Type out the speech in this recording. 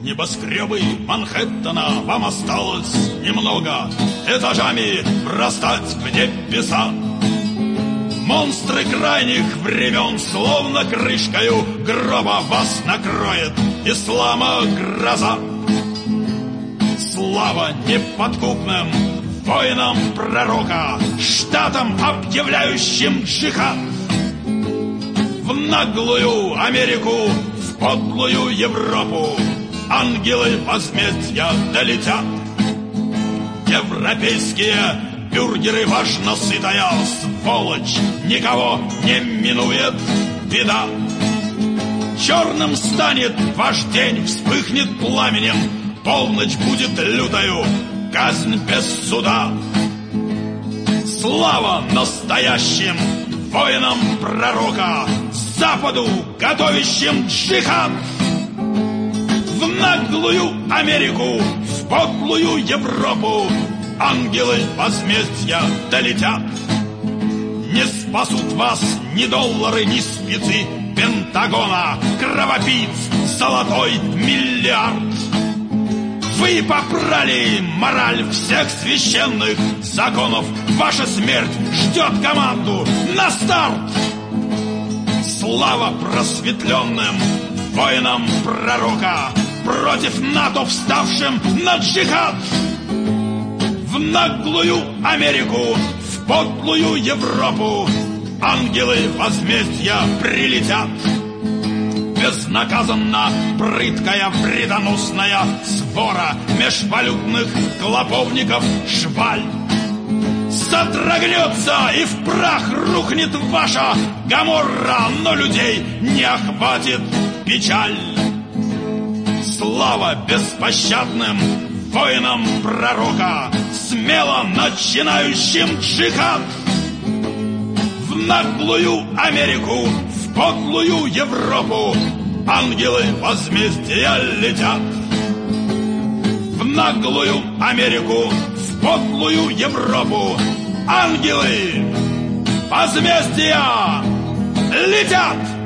Небоскребы Манхэттена, вам осталось немного этажами врастать в небеса. Монстры крайних времен, словно крышкою гроба, вас накроет ислама гроза. Слава неподкупным воинам пророка, штатам, объявляющим джихад. В наглую Америку, в подлую Европу ангелы возмездия долетят. Европейские бюргеры, важно сытая сволочь, никого не минует беда. Черным станет ваш день, вспыхнет пламенем, полночь будет лютою, казнь без суда. Слава настоящим воинам пророка, Западу, готовящим джихад. В наглую Америку, в подлую Европу ангелы возмездия долетят. Не спасут вас ни доллары, ни спецы Пентагона, кровопийц, золотой миллиард. Вы попрали мораль всех священных законов. Ваша смерть ждет команду на старт. Слава просветленным воинам пророка, против НАТО вставшим на джихад. В наглую Америку, в подлую Европу ангелы возмездия прилетят. Безнаказанно прыткая вредоносная свора межвалютных клоповников шваль содрогнется, и в прах рухнет ваша Гоморра, но людей не охватит печаль. Слава беспощадным воинам пророка, смело начинающим джихад. В наглую Америку, в подлую Европу ангелы возмездия летят. В наглую Америку, в подлую Европу ангелы возмездия летят.